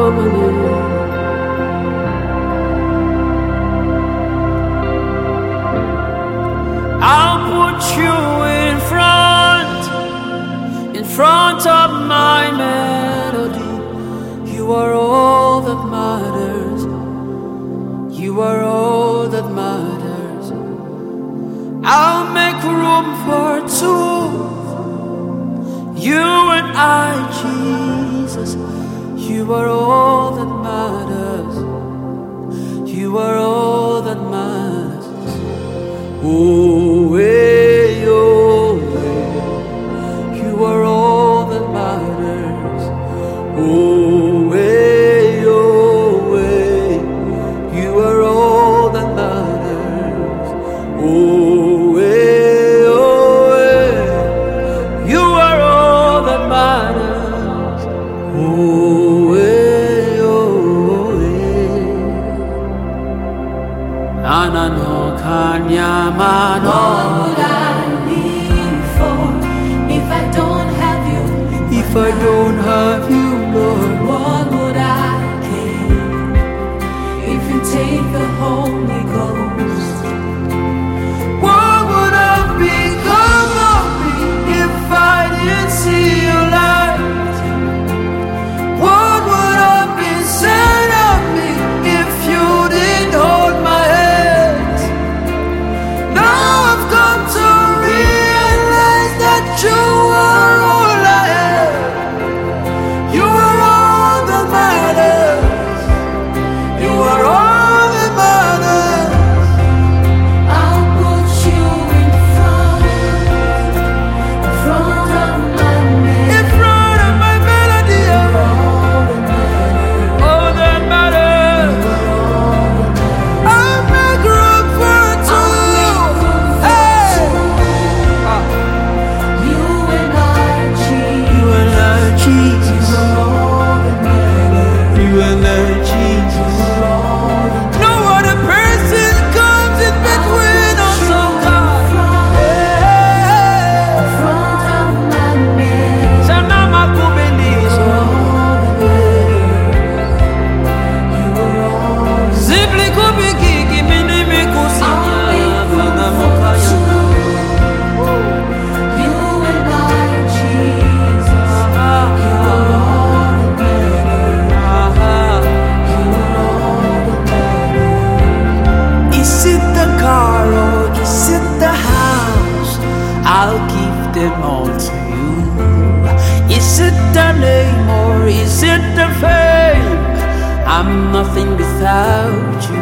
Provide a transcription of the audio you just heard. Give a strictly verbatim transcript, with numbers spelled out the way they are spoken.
I'll put you in front, in front of my melody. You are all that matters. You are all that matters. I'll make room for two. You and I, Jesus. You are all that matters. You are all that matters. Oh, way, oh, way. You are all that matters. Oh, way, oh, way. You are all that matters. Oh, way, oh, way. You are all that matters. Oh, way, oh, way. Anano kanyamano. What would I live for if I don't have you? If I don't have you, Lord, What would I gain if you take the Holy Ghost? what would have become of me if I didn't see your light? What would have been said of me if you didn't hold my hand? Now I've come to realize that you are all I have. You are all that matters. You are all that matters. I'll put you in front, in front of my man. In front of my melody, All that matters. all that matters. I'll make room for two. Hey, You and I, Jesus. you and I, Jesus. All that matters. You and I, Jesus. No other person comes in between us, oh God. Hey, In front of my man. Sanama kubelizo. Zibli kubigigi minimi kusinya vana mokaya. You and I, Jesus. You are all that matters. You are all that matters. Is it the car or is it the house? I'll give them all to you. Is it the name or is it the fame? I'm nothing without you.